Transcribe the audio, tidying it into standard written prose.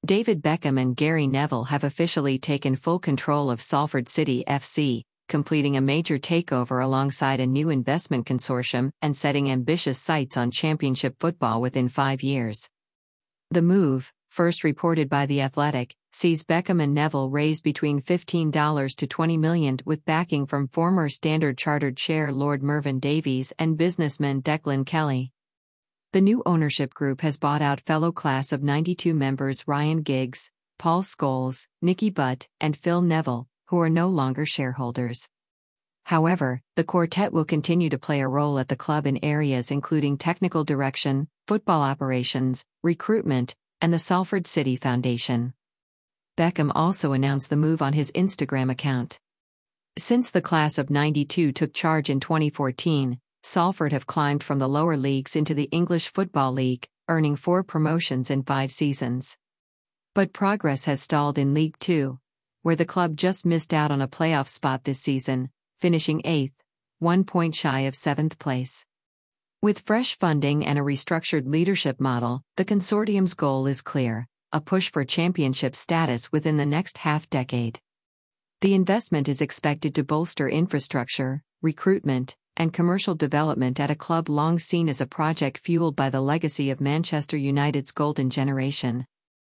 David Beckham and Gary Neville have officially taken full control of Salford City FC, completing a major takeover alongside a new investment consortium and setting ambitious sights on Championship football within 5 years. The move, first reported by The Athletic, sees Beckham and Neville raise between $15 to $20 million with backing from former Standard Chartered chair Lord Mervyn Davies and businessman Declan Kelly. The new ownership group has bought out fellow class of 92 members Ryan Giggs, Paul Scholes, Nicky Butt, and Phil Neville, who are no longer shareholders. However, the quartet will continue to play a role at the club in areas including technical direction, football operations, recruitment, and the Salford City Foundation. Beckham also announced the move on his Instagram account. Since the class of 92 took charge in 2014, Salford have climbed from the lower leagues into the English Football League, earning 4 promotions in 5 seasons. But progress has stalled in League Two, where the club just missed out on a playoff spot this season, finishing 8th, 1 point shy of 7th place. With fresh funding and a restructured leadership model, the consortium's goal is clear: a push for championship status within the next half-decade. The investment is expected to bolster infrastructure, recruitment, and commercial development at a club long seen as a project fueled by the legacy of Manchester United's golden generation.